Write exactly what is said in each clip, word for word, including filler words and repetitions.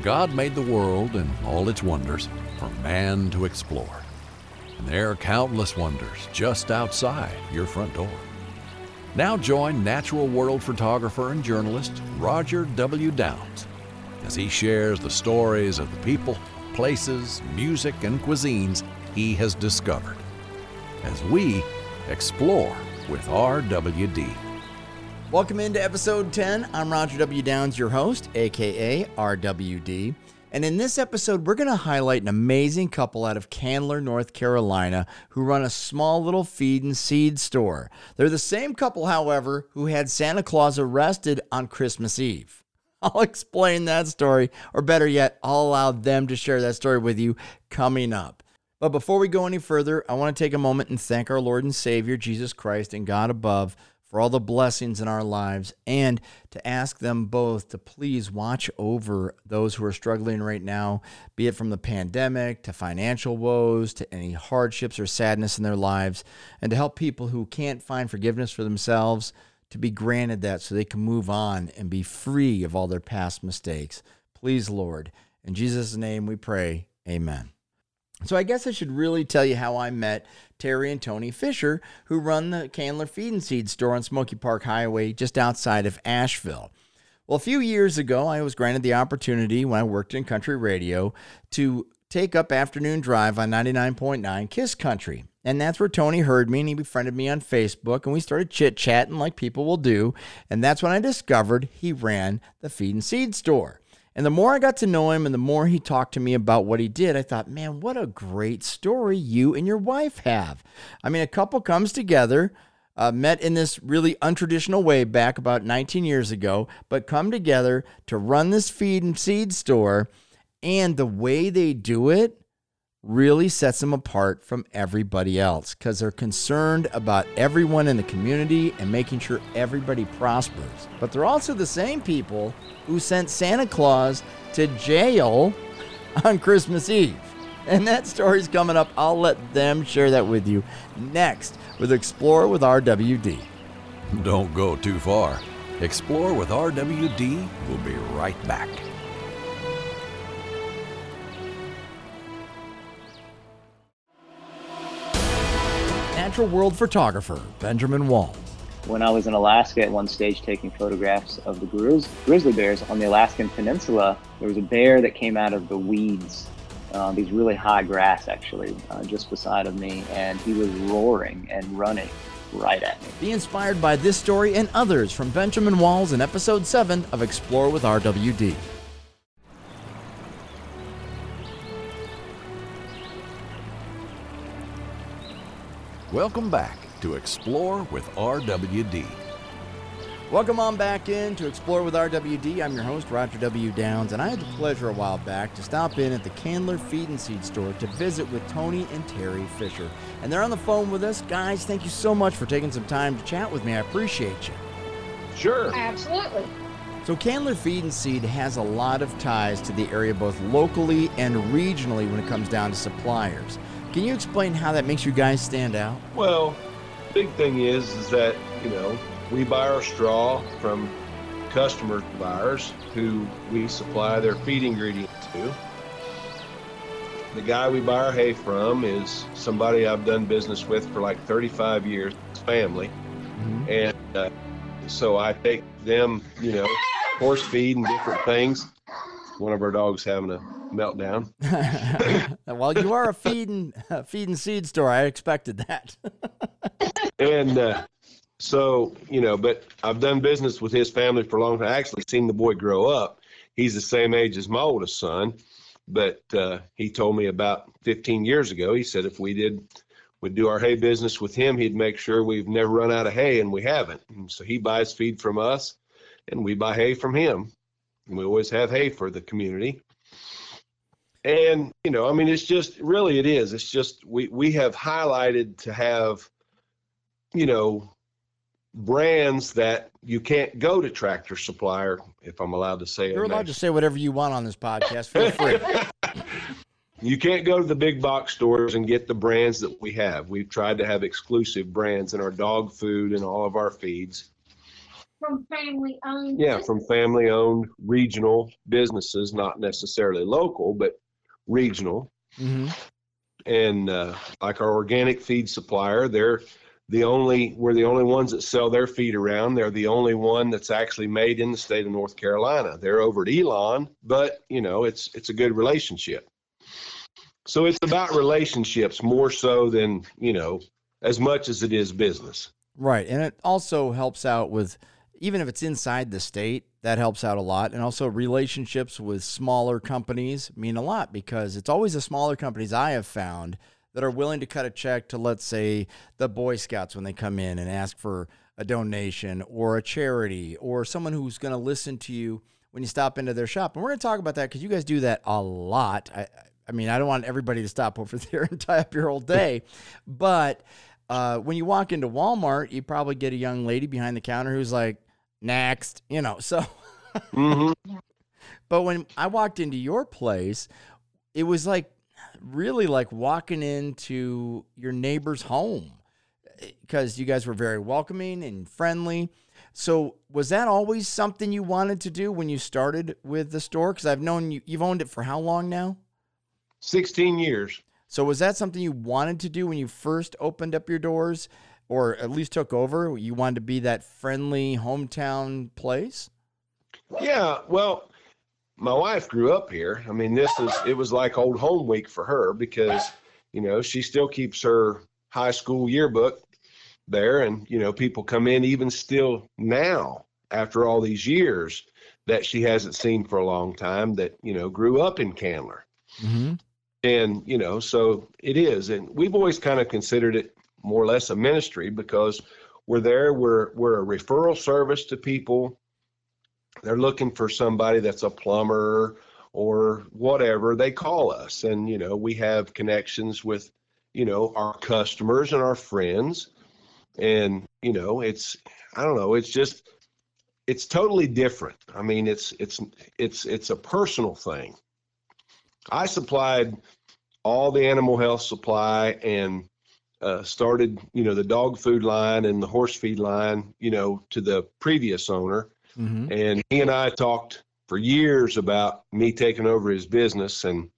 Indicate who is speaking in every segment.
Speaker 1: God made the world and all its wonders for man to explore. And there are countless wonders just outside your front door. Now join natural world photographer and journalist Roger W. Downs as he shares the stories of the people, places, music, and cuisines he has discovered as we explore with R W D.
Speaker 2: Welcome into episode ten. I'm Roger W. Downs, your host, aka R W D. And in this episode, we're going to highlight an amazing couple out of Candler, North Carolina, who run a small little feed and seed store. They're the same couple, however, who had Santa Claus arrested on Christmas Eve. I'll explain that story, or better yet, I'll allow them to share that story with you coming up. But before we go any further, I want to take a moment and thank our Lord and Savior, Jesus Christ, and God above, for all the blessings in our lives, and to ask them both to please watch over those who are struggling right now, be it from the pandemic to financial woes to any hardships or sadness in their lives, and to help people who can't find forgiveness for themselves to be granted that so they can move on and be free of all their past mistakes. Please, Lord, in Jesus' name we pray, amen. So I guess I should really tell you how I met Terry and Tony Fisher, who run the Candler Feed and Seed store on Smoky Park Highway just outside of Asheville. Well, a few years ago, I was granted the opportunity when I worked in country radio to take up afternoon drive on ninety-nine point nine Kiss Country. And that's where Tony heard me, and he befriended me on Facebook, and we started chit-chatting like people will do. And that's when I discovered he ran the Feed and Seed store. And the more I got to know him and the more he talked to me about what he did, I thought, man, what a great story you and your wife have. I mean, a couple comes together, uh, met in this really untraditional way back about nineteen years ago, but come together to run this feed and seed store. And the way they do it really sets them apart from everybody else because they're concerned about everyone in the community and making sure everybody prospers. But they're also the same people who sent Santa Claus to jail on Christmas Eve. And that story's coming up. I'll let them share that with you next with Explore with R W D.
Speaker 1: Don't go too far. Explore with R W D. We'll be right back.
Speaker 2: Natural world photographer Benjamin Walls.
Speaker 3: When I was in Alaska at one stage taking photographs of the grizz- grizzly bears on the Alaskan Peninsula, there was a bear that came out of the weeds, uh, these really high grass actually, uh, just beside of me, and he was roaring and running right at me.
Speaker 2: Be inspired by this story and others from Benjamin Walls in episode seven of Explore with R W D.
Speaker 1: Welcome back to Explore with R W D.
Speaker 2: Welcome on back in to Explore with R W D. I'm your host, Roger W. Downs, and I had the pleasure a while back to stop in at the Candler Feed and Seed store to visit with Tony and Terry Fisher. And they're on the phone with us. Guys, thank you so much for taking some time to chat with me. I appreciate you.
Speaker 4: Sure.
Speaker 5: Absolutely.
Speaker 2: So Candler Feed and Seed has a lot of ties to the area both locally and regionally when it comes down to suppliers. Can you explain how that makes you guys stand out?
Speaker 4: Well, big thing is, is that, you know, we buy our straw from customer buyers who we supply their feed ingredients to. The guy we buy our hay from is somebody I've done business with for like thirty-five years, family. Mm-hmm. And uh, so I take them, you know, horse feed and different things. One of our dogs having a meltdown.
Speaker 2: Well, you are a feed and, uh, feed and seed store. I expected that.
Speaker 4: And uh, so, you know, but I've done business with his family for a long time. I actually seen the boy grow up. He's the same age as my oldest son. But uh, he told me about fifteen years ago, he said if we did, would do our hay business with him, he'd make sure we've never run out of hay, and we haven't. And so he buys feed from us, and we buy hay from him. And we always have hay for the community. And, you know, I mean, it's just, really it is. It's just, we, we have highlighted to have, you know, brands that you can't go to Tractor Supply, if I'm allowed to say it.
Speaker 2: You're allowed to say whatever you want on this podcast. Feel free.
Speaker 4: You can't go to the big box stores and get the brands that we have. We've tried to have exclusive brands in our dog food and all of our feeds.
Speaker 5: from family owned.
Speaker 4: Yeah, from family owned regional businesses, not necessarily local, but regional.
Speaker 2: Mm-hmm.
Speaker 4: And uh, like our organic feed supplier, they're the only, we're the only ones that sell their feed around. They're the only one that's actually made in the state of North Carolina. They're over at Elon, but you know, it's, it's a good relationship. So it's about relationships more so than, you know, as much as it is business.
Speaker 2: Right. And it also helps out with, even if it's inside the state, that helps out a lot. And also relationships with smaller companies mean a lot, because it's always the smaller companies I have found that are willing to cut a check to, let's say, the Boy Scouts when they come in and ask for a donation, or a charity, or someone who's going to listen to you when you stop into their shop. And we're going to talk about that because you guys do that a lot. I, I mean, I don't want everybody to stop over there and tie up your whole day, but uh, when you walk into Walmart, you probably get a young lady behind the counter who's like, next, you know, so.
Speaker 4: Mm-hmm.
Speaker 2: But when I walked into your place, it was like really like walking into your neighbor's home, because you guys were very welcoming and friendly. So was that always something you wanted to do when you started with the store? Because I've known you, you've owned it for how long now?
Speaker 4: sixteen years.
Speaker 2: So was that something you wanted to do when you first opened up your doors, or at least took over? You wanted to be that friendly hometown place?
Speaker 4: Yeah, well, my wife grew up here. I mean, this is, it was like old home week for her, because, you know, she still keeps her high school yearbook there. And, you know, people come in even still now, after all these years, that she hasn't seen for a long time, that, you know, grew up in Candler.
Speaker 2: Mm-hmm.
Speaker 4: And, you know, so it is. And we've always kind of considered it more or less a ministry, because we're there, we're, we're a referral service to people. They're looking for somebody that's a plumber or whatever. They call us, and, you know, we have connections with, you know, our customers and our friends. And, you know, it's, I don't know, it's just, it's totally different. I mean, it's, it's, it's, it's a personal thing. I supplied all the animal health supply, and uh, started, you know, the dog food line and the horse feed line, you know, to the previous owner.
Speaker 2: Mm-hmm.
Speaker 4: And he and I talked for years about me taking over his business, and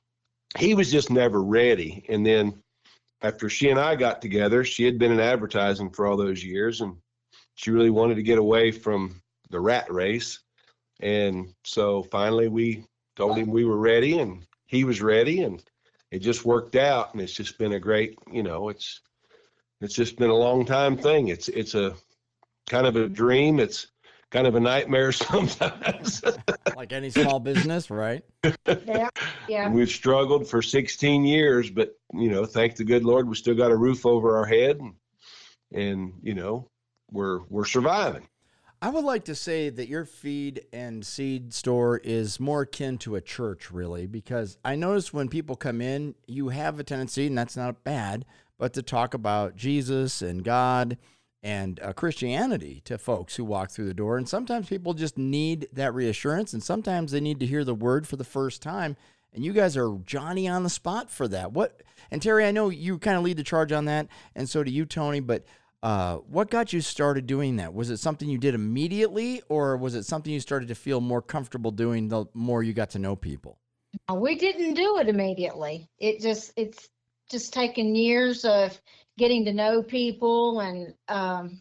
Speaker 4: he was just never ready. And then after she and I got together, she had been in advertising for all those years, and she really wanted to get away from the rat race. And so finally we told him we were ready, and he was ready, and it just worked out. And it's just been a great, you know, it's, it's just been a long time thing. It's, it's a kind of a dream. It's kind of a nightmare sometimes.
Speaker 2: Like any small business, right?
Speaker 5: Yeah, yeah.
Speaker 4: We've struggled for sixteen years, but, you know, thank the good Lord, we still got a roof over our head, and, and you know, we're, we're surviving.
Speaker 2: I would like to say that your feed and seed store is more akin to a church, really, because I notice when people come in, you have a tendency, and that's not bad, but to talk about Jesus and God and uh, Christianity to folks who walk through the door. And sometimes people just need that reassurance, and sometimes they need to hear the word for the first time. And you guys are Johnny on the spot for that. What? And Terry, I know you kind of lead the charge on that, and so do you, Tony, but Uh, what got you started doing that? Was it something you did immediately, or was it something you started to feel more comfortable doing the more you got to know people?
Speaker 5: We didn't do it immediately. It just, it's just taken years of getting to know people, and, um,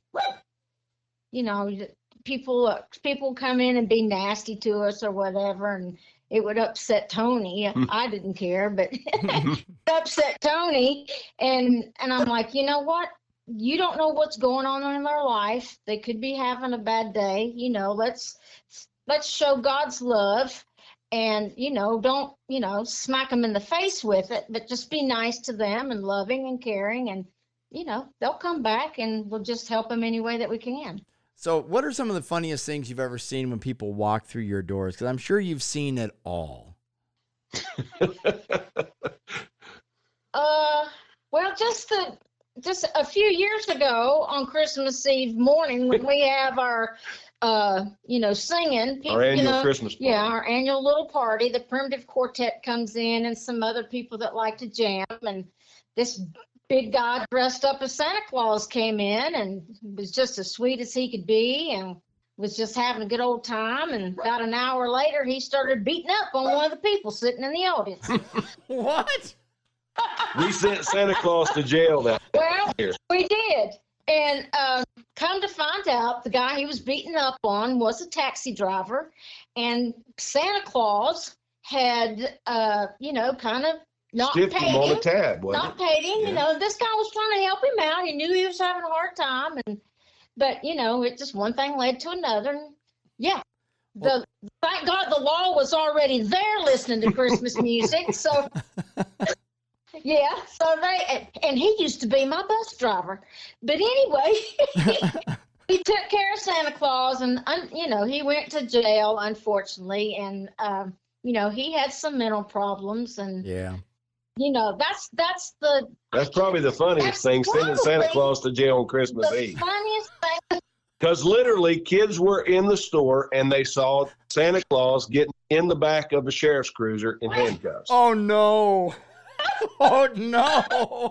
Speaker 5: you know, people, uh, people come in and be nasty to us or whatever, and it would upset Tony. I didn't care, but it upset Tony. And, and I'm like, you know what? You don't know what's going on in their life. They could be having a bad day. You know, let's, let's show God's love, and, you know, don't, you know, smack them in the face with it, but just be nice to them and loving and caring, and, you know, they'll come back, and we'll just help them any way that we can.
Speaker 2: So what are some of the funniest things you've ever seen when people walk through your doors? Because I'm sure you've seen it all.
Speaker 5: uh, well, just the, just a few years ago on Christmas Eve morning, when we have our, uh, you know, singing. People,
Speaker 4: Our annual
Speaker 5: you know,
Speaker 4: Christmas party.
Speaker 5: Yeah, our annual little party. The Primitive Quartet comes in, and some other people that like to jam. And this big guy dressed up as Santa Claus came in, and was just as sweet as he could be. And was just having a good old time. And about an hour later, he started beating up on one of the people sitting in the audience.
Speaker 2: What?
Speaker 4: We sent Santa Claus to jail that
Speaker 5: Well,
Speaker 4: year.
Speaker 5: we did. And um, come to find out, the guy he was beating up on was a taxi driver. And Santa Claus had, uh, you know, kind of not
Speaker 4: Stiffed
Speaker 5: paid
Speaker 4: him on the
Speaker 5: him.
Speaker 4: tab, wasn't
Speaker 5: Not
Speaker 4: it?
Speaker 5: paid him.
Speaker 4: Yeah.
Speaker 5: You know, this guy was trying to help him out. He knew he was having a hard time. And but, you know, it just one thing led to another. And yeah. The thank God the law was already there listening to Christmas music. So yeah, so they and he used to be my bus driver. But anyway, he took care of Santa Claus, and um, you know, he went to jail, unfortunately, and um, you know, he had some mental problems, and
Speaker 2: Yeah.
Speaker 5: you know, that's that's the
Speaker 4: That's probably the funniest
Speaker 5: That's
Speaker 4: thing, sending Santa
Speaker 5: probably
Speaker 4: Claus to jail on Christmas
Speaker 5: the
Speaker 4: Eve.
Speaker 5: funniest thing.
Speaker 4: Because literally, kids were in the store and they saw Santa Claus getting in the back of a sheriff's cruiser in handcuffs.
Speaker 2: Oh no. Oh no.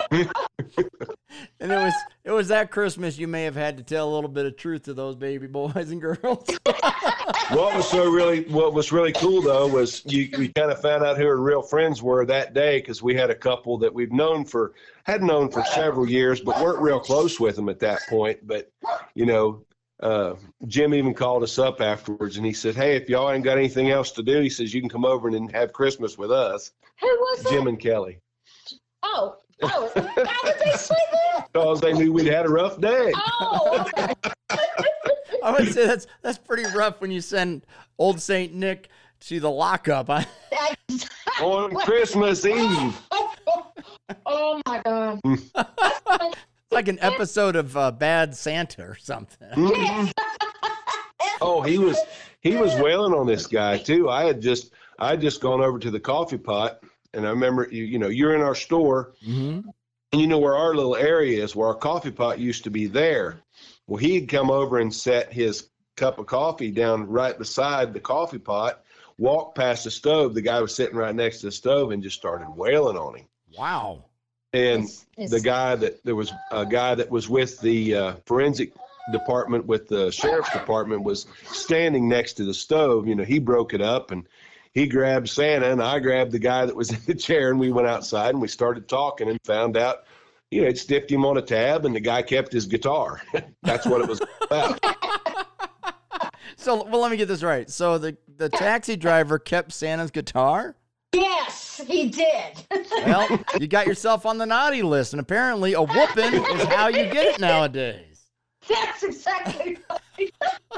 Speaker 2: And it was it was that Christmas you may have had to tell a little bit of truth to those baby boys and girls.
Speaker 4: What was so really, what was really cool though was you we kind of found out who our real friends were that day, because we had a couple that we've known for had known for several years, but weren't real close with them at that point. But you know, uh, Jim even called us up afterwards and he said, "Hey, if y'all ain't got anything else to do," he says, "you can come over and have Christmas with us."
Speaker 5: Who was that?
Speaker 4: Jim and Kelly,
Speaker 5: Oh, oh, why would they say that?
Speaker 4: because they knew we'd had a rough day.
Speaker 5: Oh, okay.
Speaker 2: I would say that's that's pretty rough when you send old Saint Nick to the lockup. I,
Speaker 5: That's-
Speaker 4: On Christmas Eve.
Speaker 5: Oh my God.
Speaker 2: it's like an episode of uh, Bad Santa or something.
Speaker 4: Mhm. Oh, he was he was wailing on this guy too. I had just I had just gone over to the coffee pot, and I remember you you know you're in our store,
Speaker 2: Mm-hmm.
Speaker 4: and you know where our little area is, where our coffee pot used to be there. Well, he'd come over and set his cup of coffee down right beside the coffee pot, walked past the stove. The guy was sitting right next to the stove and just started wailing on him.
Speaker 2: Wow.
Speaker 4: And
Speaker 5: It's- it's-
Speaker 4: the guy that there was a guy that was with the uh, forensic department with the sheriff's department was standing next to the stove. You know, he broke it up and he grabbed Santa, and I grabbed the guy that was in the chair, and we went outside and we started talking and found out, you know, it stiffed him on a tab, and the guy kept his guitar. That's what it was about.
Speaker 2: So, well, let me get this right. So the the taxi driver kept Santa's guitar?
Speaker 5: Yes, he did.
Speaker 2: Well, you got yourself on the naughty list, and apparently a whooping is how you get it nowadays.
Speaker 5: That's exactly right.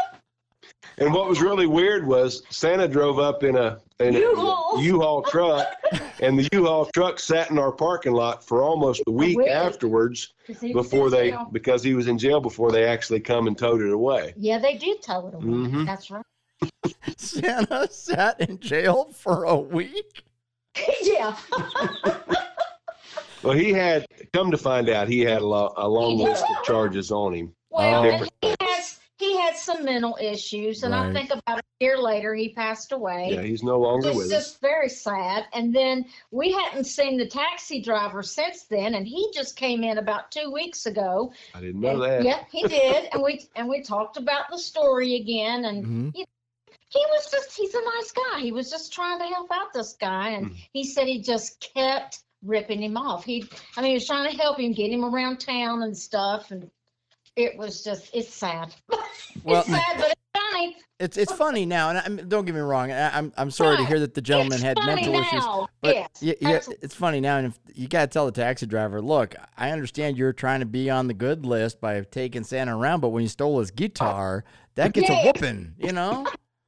Speaker 4: And what was really weird was Santa drove up in a in a
Speaker 5: U-Haul.
Speaker 4: U-Haul truck, and the U-Haul truck sat in our parking lot for almost a week
Speaker 5: week.
Speaker 4: afterwards
Speaker 5: 'Cause he was
Speaker 4: before
Speaker 5: in
Speaker 4: they
Speaker 5: jail.
Speaker 4: because he was in jail before they actually come and towed it away.
Speaker 5: Yeah, they did tow it away.
Speaker 4: Mhm.
Speaker 5: That's right.
Speaker 2: Santa sat in jail for a week?
Speaker 5: Yeah.
Speaker 4: Well, he had come to find out he had a, lo- a long list of charges on him.
Speaker 5: Well,
Speaker 2: Oh.
Speaker 5: and he has he had some mental issues, and I
Speaker 2: Right.
Speaker 5: think about a year later he passed away.
Speaker 4: Yeah, he's no longer
Speaker 5: It's
Speaker 4: with us.
Speaker 5: just very sad. And then we hadn't seen the taxi driver since then, and he just came in about two weeks ago.
Speaker 4: I didn't know
Speaker 5: And-
Speaker 4: that.
Speaker 5: Yep, he did. And we and we talked about the story again, and
Speaker 2: Mhm.
Speaker 5: he, he was just he's a nice guy. He was just trying to help out this guy, and
Speaker 4: Mhm.
Speaker 5: he said he just kept ripping him off. He I mean he was trying to help him, get him around town and stuff, and it was just it's sad.
Speaker 2: Well-
Speaker 5: it's sad, but it's funny.
Speaker 2: It's it's funny now, and I mean, don't get me wrong. I, I'm I'm sorry to
Speaker 5: But
Speaker 2: hear that the gentleman
Speaker 5: it's
Speaker 2: had
Speaker 5: funny
Speaker 2: mental issues.
Speaker 5: now.
Speaker 2: But
Speaker 5: yes,
Speaker 2: yeah, yeah,
Speaker 5: absolutely.
Speaker 2: it's funny now, and if you got to tell the taxi driver, look, I understand you're trying to be on the good list by taking Santa around, but when you stole his guitar, that gets a
Speaker 5: Yeah.
Speaker 2: whooping, you know?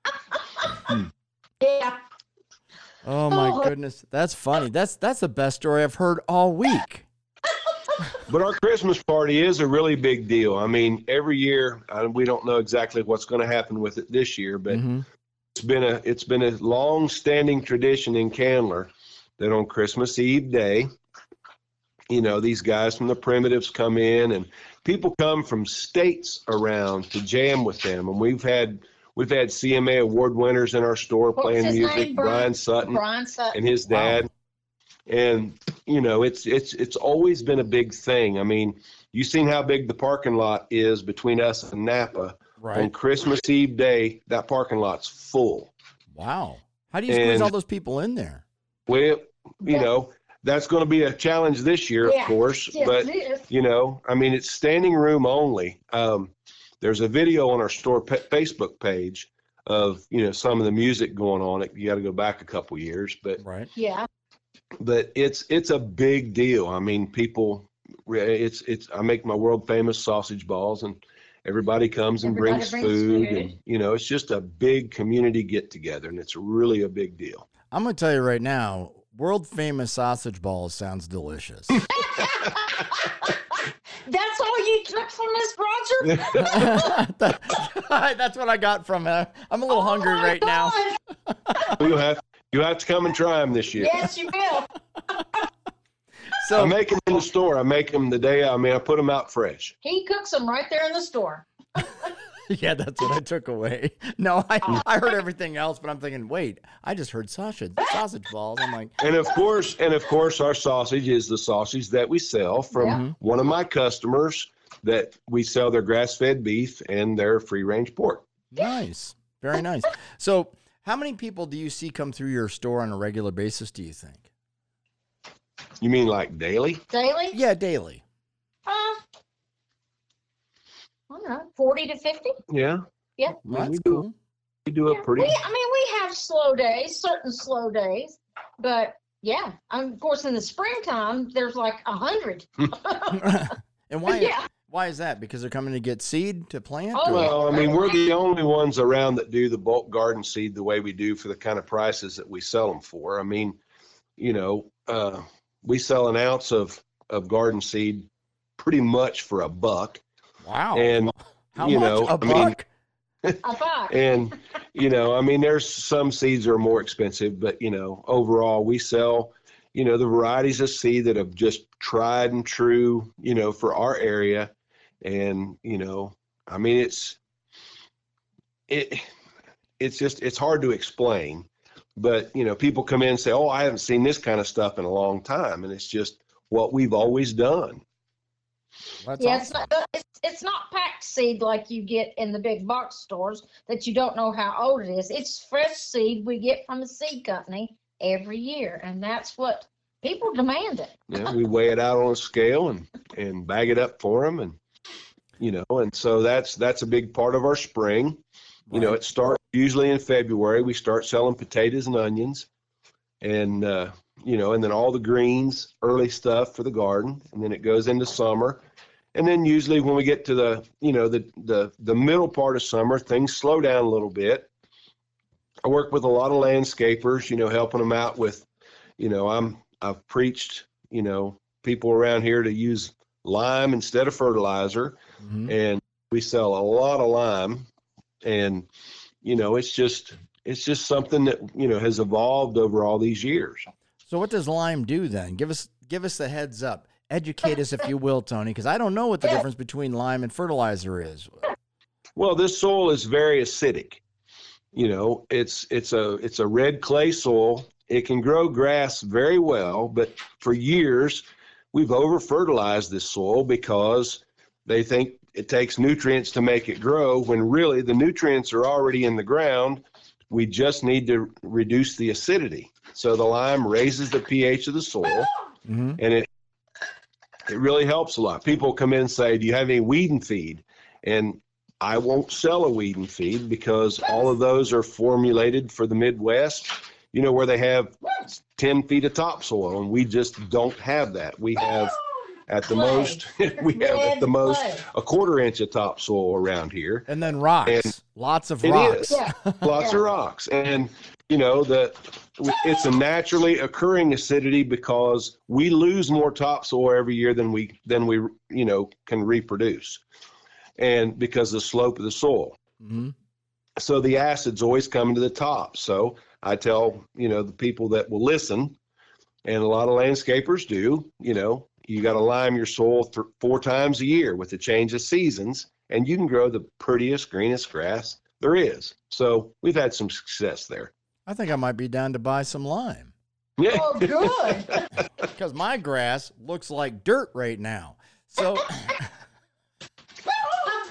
Speaker 5: Yeah.
Speaker 2: Oh my
Speaker 5: Oh.
Speaker 2: goodness, that's funny. That's that's the best story I've heard all week.
Speaker 4: But our Christmas party is a really big deal. I mean, every year uh, we don't know exactly what's going to happen with it this year, but
Speaker 2: Mhm.
Speaker 4: it's been a it's been a long-standing tradition in Candler that on Christmas Eve day, you know, these guys from the Primitives come in, and people come from states around to jam with them. And we've had we've had C M A award winners in our store
Speaker 5: What's
Speaker 4: playing
Speaker 5: his
Speaker 4: music,
Speaker 5: name,
Speaker 4: Brian
Speaker 5: Brian?
Speaker 4: Sutton
Speaker 5: Brian Sutton.
Speaker 4: and his dad. And you know, it's it's it's always been a big thing. I mean, you've seen how big the parking lot is between us and Napa.
Speaker 2: Right.
Speaker 4: On Christmas Eve day, that parking lot's full.
Speaker 2: Wow. How do you squeeze
Speaker 4: And-
Speaker 2: all those people in there?
Speaker 4: Well, you
Speaker 5: Yeah.
Speaker 4: know, that's going to be a challenge this year,
Speaker 5: Yeah.
Speaker 4: of course.
Speaker 5: Yes,
Speaker 4: But
Speaker 5: it is.
Speaker 4: you know, I mean, it's standing room only. Um, there's a video on our store pa- Facebook page of, you know, some of the music going on. It you got to go back a couple years, but
Speaker 2: Right.
Speaker 5: Yeah.
Speaker 4: but it's it's a big deal. I mean, people, it's it's. I make my world famous sausage balls, and everybody comes and
Speaker 5: Everybody
Speaker 4: brings,
Speaker 5: brings
Speaker 4: food,
Speaker 5: food.
Speaker 4: and you know, it's just a big community get together, and it's really a big deal.
Speaker 2: I'm going to tell you right now, world famous sausage balls sounds delicious.
Speaker 5: That's all you took from us, Roger?
Speaker 2: That- That's what I got from it. I'm a little
Speaker 5: Oh
Speaker 2: hungry
Speaker 5: my
Speaker 2: right now.
Speaker 5: God.
Speaker 4: you have you have to come and try them this year.
Speaker 5: Yes, you will.
Speaker 2: So
Speaker 4: I make them in the store. I make them the day. I mean, I put them out fresh.
Speaker 5: He cooks them right there in the store.
Speaker 2: yeah, that's what I took away. No, I, I heard everything else, but I'm thinking, wait, I just heard sausage sausage balls. I'm like,
Speaker 4: And of course, and of course, our sausage is the sausage that we sell from
Speaker 5: Yeah.
Speaker 4: one of my customers that we sell their grass-fed beef and their free-range pork.
Speaker 2: nice, very nice. So, how many people do you see come through your store on a regular basis? Do you think?
Speaker 4: You mean like daily?
Speaker 5: Daily?
Speaker 2: Yeah, daily.
Speaker 5: Uh, I don't know, forty to fifty?
Speaker 4: Yeah.
Speaker 5: Yeah.
Speaker 2: Well,
Speaker 4: we
Speaker 2: that's
Speaker 4: do.
Speaker 2: cool.
Speaker 4: We do a pretty.
Speaker 5: We, I mean, we have slow days, certain slow days, but yeah, um, of course, in the springtime, there's like a hundred.
Speaker 2: and why?
Speaker 5: Yeah.
Speaker 2: Why is that? Because they're coming to get seed to plant.
Speaker 5: Oh,
Speaker 2: or-
Speaker 4: Well, I mean, we're the only ones around that do the bulk garden seed the way we do for the kind of prices that we sell them for. I mean, you know, uh, we sell an ounce of, of garden seed pretty much for a buck.
Speaker 2: Wow.
Speaker 4: And,
Speaker 2: How
Speaker 4: you
Speaker 2: much?
Speaker 4: know,
Speaker 2: a
Speaker 4: I mean,
Speaker 2: buck?
Speaker 5: A buck.
Speaker 4: and, you know, I mean, there's some seeds are more expensive, but, you know, overall we sell, you know, the varieties of seed that have just tried and true, you know, for our area. And, you know, I mean, it's, it, it's just, it's hard to explain, but, you know, people come in and say, oh, I haven't seen this kind of stuff in a long time. And it's just what we've always done.
Speaker 2: That's
Speaker 5: Yeah, it's
Speaker 2: awesome.
Speaker 5: not, it's, it's not packed seed like you get in the big box stores that you don't know how old it is. It's fresh seed we get from a seed company every year, and that's what people demand it.
Speaker 4: Yeah, we weigh it out on a scale and, and bag it up for them. And, you know, and so that's, that's a big part of our spring. You know,
Speaker 2: Right.
Speaker 4: it starts usually in February. We start selling potatoes and onions and, uh, you know, and then all the greens, early stuff for the garden. And then it goes into summer. And then usually when we get to the, you know, the, the, the middle part of summer, things slow down a little bit. I work with a lot of landscapers, you know, helping them out with, you know, I'm, I've preached, you know, people around here to use lime instead of fertilizer.
Speaker 2: Mhm.
Speaker 4: And we sell a lot of lime. And, you know, it's just, it's just something that, you know, has evolved over all these years.
Speaker 2: So what does lime do then? Give us give us a heads up. Educate us, if you will, Tony, because I don't know what the difference between lime and fertilizer is.
Speaker 4: Well, this soil is very acidic. You know, it's it's a it's a red clay soil. It can grow grass very well, but for years we've over fertilized this soil because they think it takes nutrients to make it grow when really the nutrients are already in the ground. We just need to reduce the acidity. So the lime raises the pH of the soil,
Speaker 2: Mhm.
Speaker 4: and it it really helps a lot. People come in and say, do you have any weed and feed? And I won't sell a weed and feed because all of those are formulated for the Midwest, you know, where they have ten feet of topsoil, and we just don't have that. We have at the
Speaker 5: Clay.
Speaker 4: most, we have at the
Speaker 5: Red
Speaker 4: most
Speaker 5: clay.
Speaker 4: a quarter inch of topsoil around here.
Speaker 2: And then rocks.
Speaker 4: And
Speaker 2: Lots of
Speaker 4: it
Speaker 2: rocks.
Speaker 4: is.
Speaker 5: Yeah.
Speaker 4: Lots
Speaker 5: Yeah.
Speaker 4: of rocks. And, you know, the it's a naturally occurring acidity because we lose more topsoil every year than we than we you know can reproduce, and because of the slope of the soil.
Speaker 2: Mhm.
Speaker 4: So the acid's always coming to the top. So I tell, you know, the people that will listen, and a lot of landscapers do, you know, you got to lime your soil th- four times a year with the change of seasons, and you can grow the prettiest, greenest grass there is. So we've had some success there.
Speaker 2: I think I might be down to buy some lime
Speaker 4: Yeah.
Speaker 5: Oh, good.
Speaker 2: because my grass looks like dirt right now. So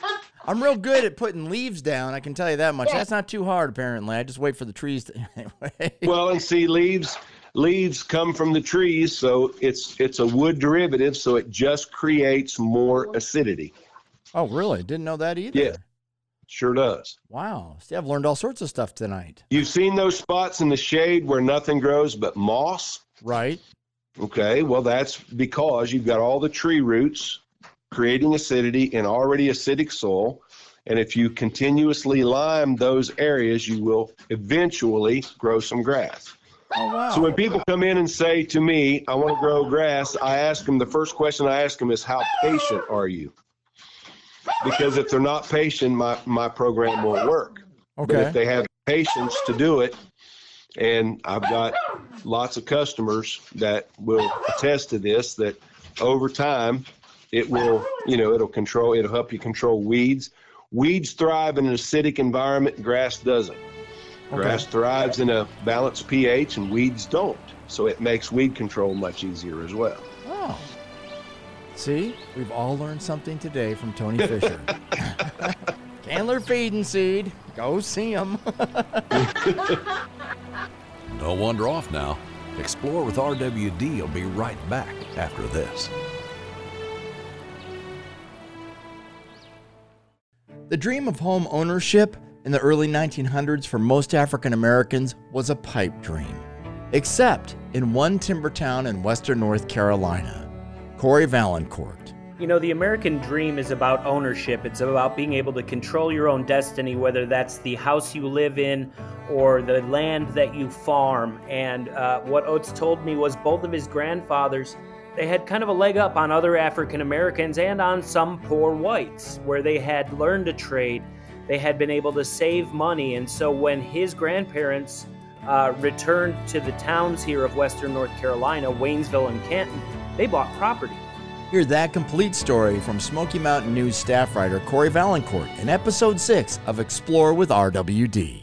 Speaker 2: I'm real good at putting leaves down. I can tell you that much.
Speaker 5: Yeah.
Speaker 2: That's not too hard, apparently. I just wait for the trees to. Anyway.
Speaker 4: Well, and see, leaves leaves come from the trees, so it's it's a wood derivative, so it just creates more acidity.
Speaker 2: Oh, really? Didn't know that either.
Speaker 4: Yeah. Sure does.
Speaker 2: Wow. See, I've learned all sorts of stuff tonight.
Speaker 4: You've seen those spots in the shade where nothing grows but moss?
Speaker 2: Right.
Speaker 4: Okay, well, that's because you've got all the tree roots creating acidity in already acidic soil. And if you continuously lime those areas, you will eventually grow some grass.
Speaker 2: Oh, wow.
Speaker 4: So when people come in and say to me, I want to grow grass, I ask them, the first question I ask them is, how patient are you? Because if they're not patient, my, my program won't work.
Speaker 2: Okay.
Speaker 4: But if they have patience to do it, and I've got lots of customers that will attest to this, that over time, it will, you know, it'll control, it'll help you control weeds. Weeds thrive in an acidic environment, grass doesn't. Grass
Speaker 2: Okay.
Speaker 4: thrives in a balanced pH and weeds don't. So it makes weed control much easier as well.
Speaker 2: Oh. See, we've all learned something today from Tony Fisher. Candler Feed and Seed. Go see him.
Speaker 1: Don't wander off now. Explore with R W D will be right back after this.
Speaker 2: The dream of home ownership in the early nineteen hundreds for most African Americans was a pipe dream. Except in one timber town in western North Carolina, Corey Valancourt.
Speaker 6: You know, the American dream is about ownership. It's about being able to control your own destiny, whether that's the house you live in or the land that you farm. And uh, what Oates told me was both of his grandfathers, they had kind of a leg up on other African Americans and on some poor whites, where they had learned a trade, they had been able to save money. And so when his grandparents uh, returned to the towns here of western North Carolina, Waynesville and Canton, they bought property.
Speaker 2: Hear that complete story from Smoky Mountain News staff writer Corey Valancourt in episode six of Explore with R W D.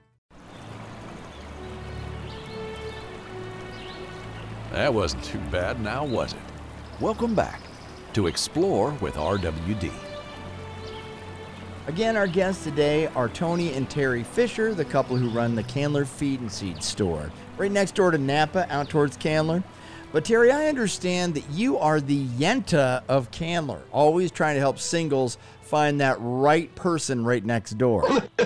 Speaker 1: That wasn't too bad, now was it? Welcome back to Explore with R W D.
Speaker 2: Again, our guests today are Tony and Terry Fisher, the couple who run the Candler Feed and Seed store, right next door to Napa, out towards Candler. But Terry, I understand that you are the Yenta of Candler, always trying to help singles find that right person right next door.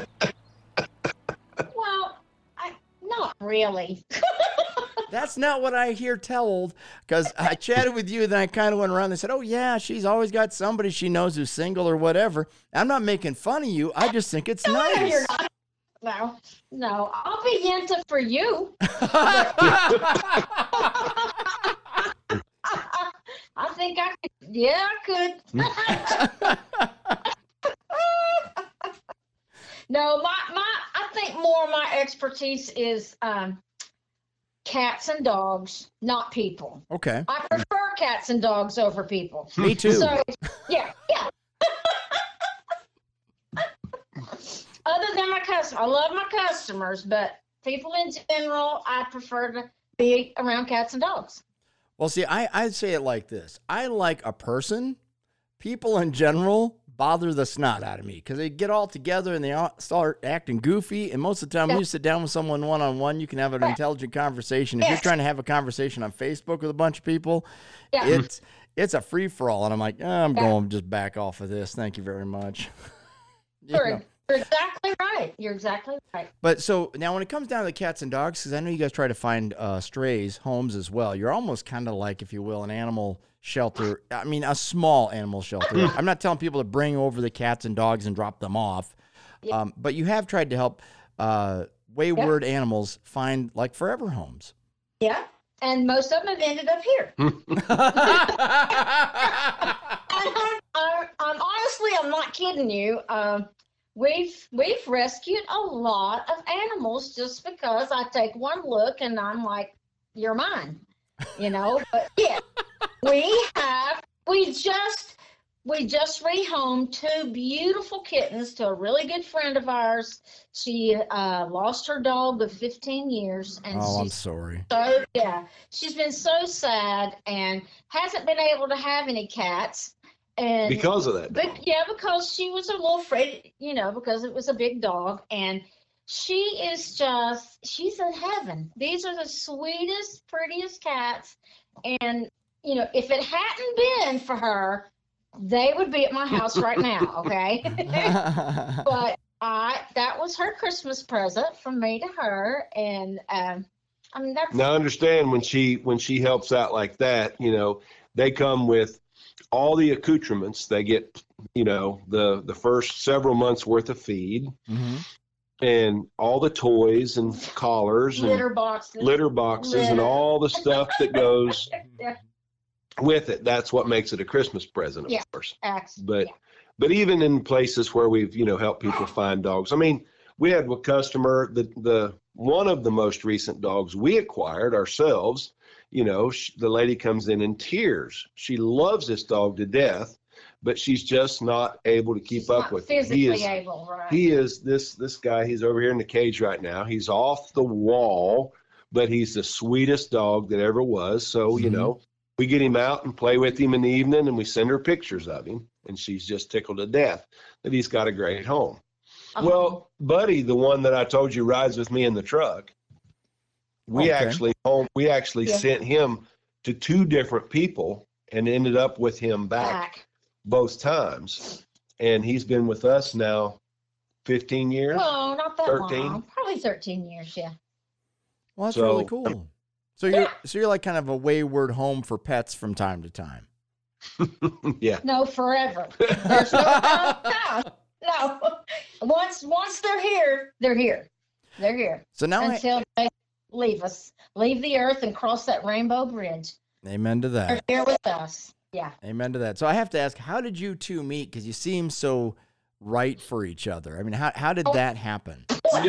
Speaker 5: Well, I, not really.
Speaker 2: That's not what I hear told, because I chatted with you, then I kind of went around and said, oh, yeah, she's always got somebody she knows who's single or whatever. I'm not making fun of you. I just think it's
Speaker 5: No,
Speaker 2: nice.
Speaker 5: you're not. No, no, I'll be Yenta for you. I think I could. Yeah, I could. No, my, my, I think more of my expertise is um, cats and dogs, not people.
Speaker 2: Okay.
Speaker 5: I prefer cats and dogs over people.
Speaker 2: Me too.
Speaker 5: So, yeah, yeah. Other than my customers, I love my customers, but people in general, I prefer to be around cats and dogs.
Speaker 2: Well, see, I, I'd say it like this. I like a person. People in general bother the snot out of me because they get all together and they all start acting goofy. And most of the time, when you sit down with someone one-on-one, you can have an intelligent conversation. If you're
Speaker 5: Yes.
Speaker 2: trying to have a conversation on Facebook with a bunch of people,
Speaker 5: Yeah.
Speaker 2: it's it's a free-for-all. And I'm like, oh, I'm
Speaker 5: Yeah.
Speaker 2: going to just back off of this. Thank you very much. You
Speaker 5: You're,
Speaker 2: know.
Speaker 5: you're exactly right. You're exactly right.
Speaker 2: But so now when it comes down to the cats and dogs, because I know you guys try to find uh, strays, homes as well, you're almost kind of like, if you will, an animal shelter. I mean, a small animal shelter. I'm not telling people to bring over the cats and dogs and drop them off.
Speaker 5: Yeah.
Speaker 2: Um, but you have tried to help uh, wayward animals find like forever homes.
Speaker 5: Yeah. And most of them have ended up here. I'm, I'm, I'm honestly, I'm not kidding you. Um, we've we've rescued a lot of animals just because I take one look and I'm like, you're mine, you know. But yeah, we have. We just we just rehomed two beautiful kittens to a really good friend of ours. She uh, lost her dog of fifteen years, and
Speaker 2: Oh, I'm
Speaker 5: she's
Speaker 2: sorry.
Speaker 5: so yeah, she's been so sad and hasn't been able to have any cats. And
Speaker 4: Because of that dog.
Speaker 5: but yeah, because she was a little afraid, you know, because it was a big dog. And she is just, she's in heaven. These are the sweetest, prettiest cats. And, you know, if it hadn't been for her, they would be at my house right now, okay? But I, that was her Christmas present from me to her. And, um, I mean, that's.
Speaker 4: Now understand when she when she helps out like that, you know, they come with all the accoutrements. They get, you know, the the first several months worth of feed,
Speaker 2: Mm-hmm.
Speaker 4: and all the toys and collars and
Speaker 5: Litter boxes.
Speaker 4: litter boxes and
Speaker 5: Litter.
Speaker 4: all the stuff that goes
Speaker 5: Yeah.
Speaker 4: with it. That's what makes it a Christmas present, of
Speaker 5: Yeah.
Speaker 4: course.
Speaker 5: Ax-
Speaker 4: But
Speaker 5: yeah.
Speaker 4: but even in places where we've, you know, helped people find dogs. I mean, we had a customer, the the one of the most recent dogs we acquired ourselves, you know, sh- the lady comes in in tears. She loves this dog to death, but she's just not able to keep
Speaker 5: She's
Speaker 4: up
Speaker 5: not
Speaker 4: with him.
Speaker 5: physically
Speaker 4: He is
Speaker 5: able, right?
Speaker 4: he is this this guy, he's over here in the cage right now. He's off the wall, but he's the sweetest dog that ever was. So, you
Speaker 2: Mhm.
Speaker 4: know, we get him out and play with him in the evening, and we send her pictures of him, and she's just tickled to death that he's got a great home.
Speaker 5: Uh-huh.
Speaker 4: Well, Buddy, the one that I told you rides with me in the truck, we
Speaker 2: Okay.
Speaker 4: actually home we actually
Speaker 5: Yeah.
Speaker 4: sent him to two different people and ended up with him back
Speaker 5: back.
Speaker 4: both times. And he's been with us now fifteen years.
Speaker 5: No, not that
Speaker 4: thirteen?
Speaker 5: long. Probably thirteen years, yeah.
Speaker 2: Well, that's
Speaker 4: So-
Speaker 2: really cool. So you're so you're like kind of a wayward home for pets from time to time.
Speaker 4: Yeah.
Speaker 5: No, forever. There's no, no, no, no. Once once they're here, they're here. They're here
Speaker 2: So now, I,
Speaker 5: until they leave us, leave the earth and cross that rainbow bridge.
Speaker 2: amen to
Speaker 5: They're
Speaker 2: that.
Speaker 5: here with us. Yeah.
Speaker 2: Amen to that. So I have to ask, how did you two meet? Because you seem so right for each other. I mean, how how did that happen?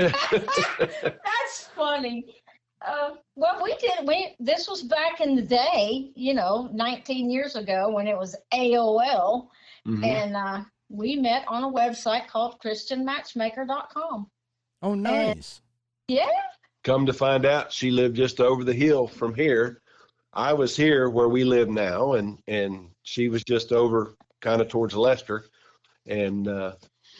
Speaker 5: That's funny. Uh, well, we did. We this was back in the day, you know, nineteen years ago when it was A O L,
Speaker 4: Mhm.
Speaker 5: and uh, we met on a website called Christian Matchmaker dot com.
Speaker 2: Oh, nice.
Speaker 5: Yeah.
Speaker 4: Come to find out, she lived just over the hill from here. I was here where we live now, and and she was just over kind of towards Leicester, and uh,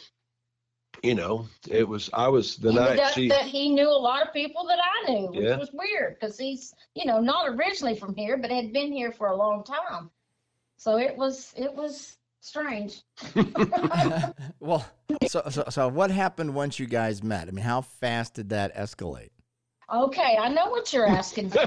Speaker 4: you know, it was I was the
Speaker 5: Ended
Speaker 4: night
Speaker 5: up
Speaker 4: she.
Speaker 5: that he knew a lot of people that I knew, which
Speaker 4: Yeah.
Speaker 5: was weird because he's, you know, not originally from here, but had been here for a long time. So it was it was strange.
Speaker 2: Well, so, so so what happened once you guys met? I mean, how fast did that escalate?
Speaker 5: Okay, I know what you're asking for.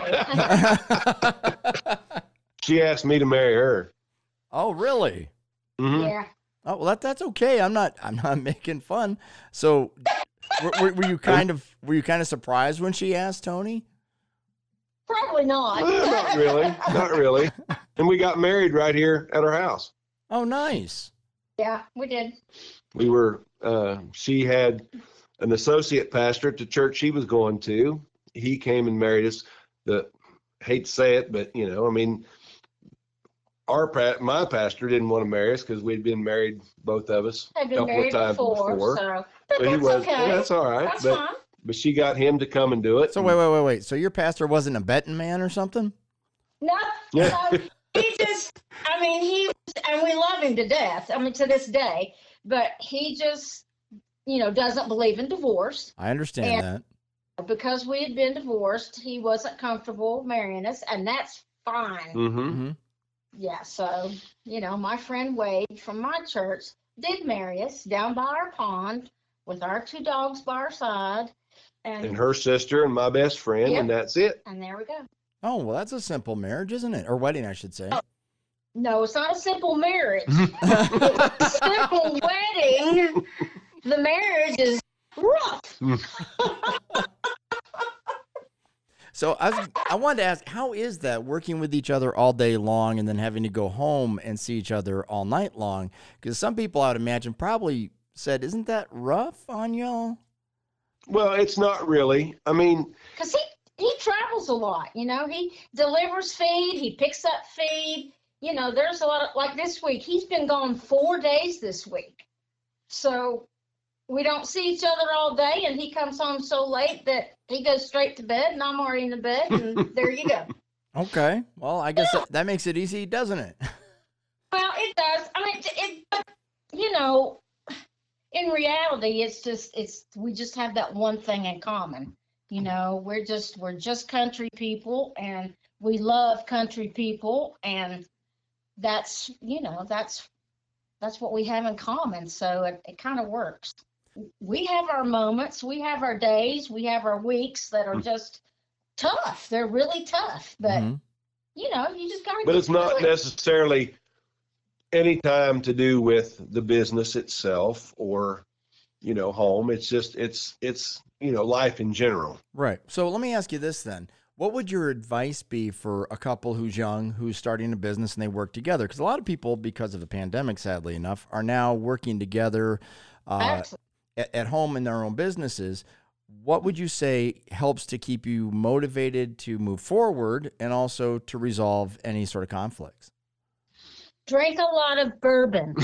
Speaker 4: She asked me to marry her.
Speaker 2: Oh, really?
Speaker 4: Mhm.
Speaker 5: Yeah.
Speaker 2: Oh, well, that that's okay. I'm not I'm not making fun. So, were, were, were you kind of were you kind of surprised when she asked Tony?
Speaker 5: Probably not.
Speaker 4: Well, not really, not really. And we got married right here at our house.
Speaker 2: Oh, nice.
Speaker 5: Yeah, we did.
Speaker 4: We were. Uh, she had an associate pastor at the church she was going to. He came and married us. The hate to say it, but you know, I mean, our pa- my pastor didn't want to marry us because we'd been married, both of us,
Speaker 5: I've
Speaker 4: a
Speaker 5: been
Speaker 4: couple
Speaker 5: married
Speaker 4: of times
Speaker 5: before,
Speaker 4: before.
Speaker 5: so but
Speaker 4: But he
Speaker 5: that's
Speaker 4: was.
Speaker 5: okay.
Speaker 4: Yeah, that's all right.
Speaker 5: That's
Speaker 4: but
Speaker 5: fine.
Speaker 4: but she got him to come and do it.
Speaker 2: So wait, wait, wait, wait. So your pastor wasn't a betting man or something?
Speaker 5: No,
Speaker 4: Yeah.
Speaker 5: no, he just, I mean, he, was- and we love him to death. I mean, to this day, but he just, you know, doesn't believe in divorce.
Speaker 2: I understand
Speaker 5: And-
Speaker 2: that.
Speaker 5: Because we had been divorced, he wasn't comfortable marrying us, and that's fine.
Speaker 4: Mm-hmm.
Speaker 2: hmm
Speaker 5: Yeah, so, you know, my friend Wade from my church did marry us down by our pond with our two dogs by our side. And,
Speaker 4: And her sister and my best friend,
Speaker 5: Yep.
Speaker 4: and that's it.
Speaker 5: and there we go.
Speaker 2: Oh, well, that's a simple marriage, isn't it? Or wedding, I should say.
Speaker 5: No, it's not a simple marriage. It's a simple wedding. The marriage is rough.
Speaker 2: So I was, I wanted to ask, how is that working with each other all day long and then having to go home and see each other all night long? Because some people, I would imagine, probably said, "Isn't that rough on y'all?"
Speaker 4: Well, it's not really. I mean,
Speaker 5: Because he, he travels a lot, you know. He delivers feed, he picks up feed. You know, there's a lot of, like this week, he's been gone four days this week. So we don't see each other all day, and he comes home so late that he goes straight to bed, and I'm already in the bed, and there you go.
Speaker 2: Okay. Well, I guess that, that makes it easy, doesn't it?
Speaker 5: Well, it it does. I mean, it, it, you know, in reality, it's just, it's, we just have that one thing in common. You know, we're just, we're just country people, and we love country people. And that's, you know, that's, that's what we have in common. So it, it kind of works. We have our moments, we have our days, we have our weeks that are just tough. They're really tough, but
Speaker 2: Mhm.
Speaker 5: you know, you just gotta.
Speaker 4: But
Speaker 5: get
Speaker 4: it's not
Speaker 5: through it.
Speaker 4: necessarily any time to do with the business itself or, you know, home. It's just, it's, it's, you know, life in general.
Speaker 2: Right. So let me ask you this then. What would your advice be for a couple who's young, who's starting a business and they work together? Because a lot of people, because of the pandemic, sadly enough, are now working together uh,
Speaker 5: Absolutely.
Speaker 2: at, at home in their own businesses. What would you say helps to keep you motivated to move forward and also to resolve any sort of conflicts?
Speaker 5: Drink a lot of bourbon.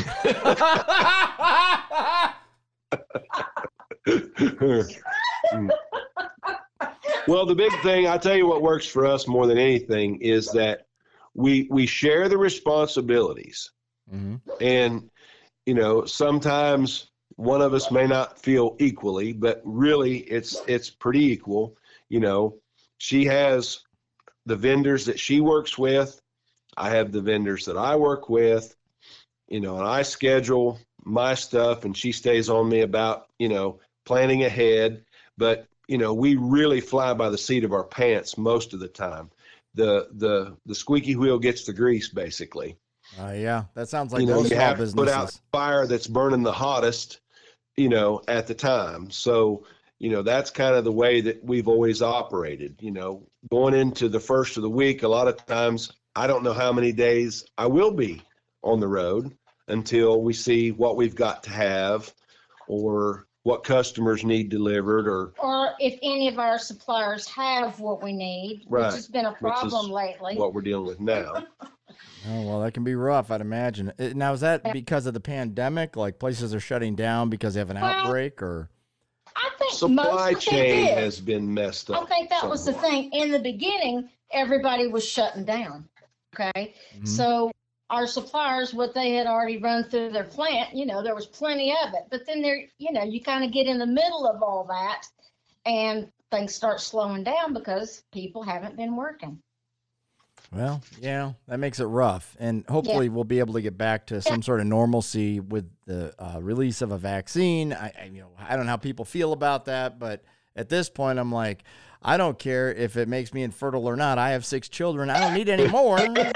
Speaker 4: Well, the big thing, I tell you what works for us more than anything is that we we share the responsibilities.
Speaker 2: Mm-hmm.
Speaker 4: And, you know, sometimes one of us may not feel equally, but really it's it's pretty equal. You know, she has the vendors that she works with. I have the vendors that I work with, you know, and I schedule my stuff and she stays on me about, you know, planning ahead. But, you know, we really fly by the seat of our pants most of the time. The the the squeaky wheel gets the grease, basically.
Speaker 2: Uh, yeah, that sounds like
Speaker 4: You know,
Speaker 2: most
Speaker 4: you
Speaker 2: small
Speaker 4: have to put out
Speaker 2: businesses.
Speaker 4: the fire that's burning the hottest, you know, at the time. So, you know, that's kind of the way that we've always operated. You know, going into the first of the week, a lot of times I don't know how many days I will be on the road until we see what we've got to have or what customers need delivered or
Speaker 5: Or if any of our suppliers have what we need,
Speaker 4: Right,
Speaker 5: which has been a
Speaker 4: which is
Speaker 5: problem lately.
Speaker 4: what we're dealing with now.
Speaker 2: Oh, well, that can be rough, I'd imagine. Uh, Now, is that because of the pandemic? Like places are shutting down because they have an
Speaker 5: Well,
Speaker 2: outbreak, or?
Speaker 5: I think
Speaker 4: Supply
Speaker 5: most of them
Speaker 4: chain
Speaker 5: did.
Speaker 4: has been messed
Speaker 5: I
Speaker 4: up.
Speaker 5: think that was the
Speaker 4: somewhat.
Speaker 5: thing. In the beginning, everybody was shutting down. Okay.
Speaker 2: Mhm.
Speaker 5: So our suppliers, what they had already run through their plant, you know, there was plenty of it. But then there, you know, you kind of get in the middle of all that and things start slowing down because people haven't been working.
Speaker 2: Well, yeah, that makes it rough. And hopefully we'll be able to get back to some sort of normalcy with the uh, release of a vaccine. I, I, you know, I don't know how people feel about that, but at this point, I'm like, I don't care if it makes me infertile or not. I have six children. I don't need any more.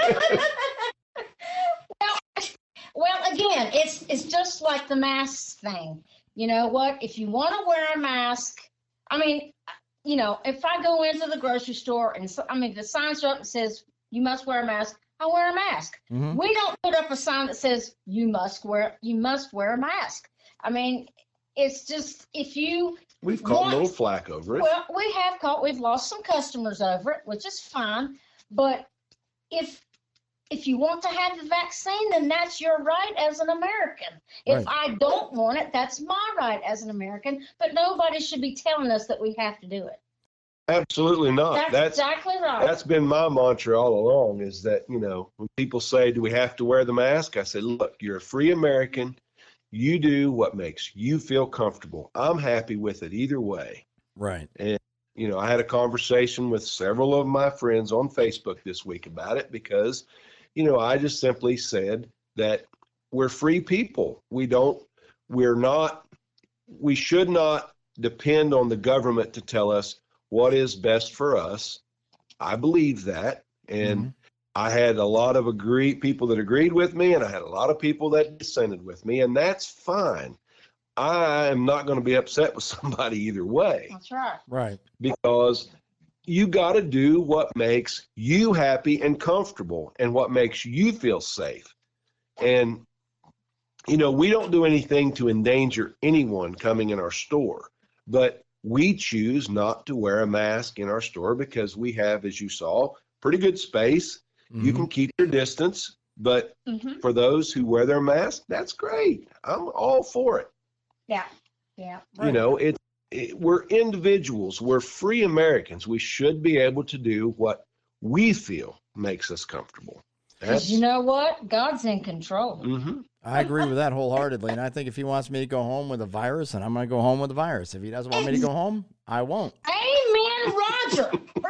Speaker 5: well, well, again, it's it's just like the mask thing. You know what? If you want to wear a mask, I mean, you know, if I go into the grocery store and so, I mean, the signs are up that says you must wear a mask, I wear a mask.
Speaker 2: Mhm.
Speaker 5: We don't put up a sign that says you must wear you must wear a mask. I mean, it's just if you
Speaker 4: We've caught
Speaker 5: want-
Speaker 4: a little flack over it.
Speaker 5: well, we have caught, we've lost some customers over it, which is fine. But if if you want to have the vaccine, then that's your right as an American. If
Speaker 2: Right.
Speaker 5: I don't want it, that's my right as an American. But nobody should be telling us that we have to do it.
Speaker 4: Absolutely not.
Speaker 5: That's,
Speaker 4: That's
Speaker 5: exactly right.
Speaker 4: that's been my mantra all along is that, you know, when people say, do we have to wear the mask? I said, look, you're a free American. You do what makes you feel comfortable. I'm happy with it either way.
Speaker 2: Right.
Speaker 4: You know, I had a conversation with several of my friends on Facebook this week about it because, you know, I just simply said that we're free people. We don't, we're not, we should not depend on the government to tell us what is best for us. I believe that. And
Speaker 2: Mhm.
Speaker 4: I had a lot of agree people that agreed with me, and I had a lot of people that dissented with me, and that's fine. I am not going to be upset with somebody either way
Speaker 5: That's right.
Speaker 2: Right.
Speaker 4: because you got to do what makes you happy and comfortable and what makes you feel safe. And, you know, we don't do anything to endanger anyone coming in our store, but we choose not to wear a mask in our store because we have, as you saw, pretty good space. You
Speaker 2: Mhm.
Speaker 4: can keep your distance, but
Speaker 5: hmm
Speaker 4: for those who wear their mask, that's great. I'm all for it.
Speaker 5: Yeah. Yeah.
Speaker 4: You know, it, it we're individuals, we're free Americans. We should be able to do what we feel makes us comfortable.
Speaker 5: Because you know what? God's in control.
Speaker 4: Mm-hmm.
Speaker 2: I agree with that wholeheartedly. And I think if he wants me to go home with a virus, then I'm going to go home with a virus. If he doesn't want me to go home, I won't.
Speaker 5: Amen, Roger.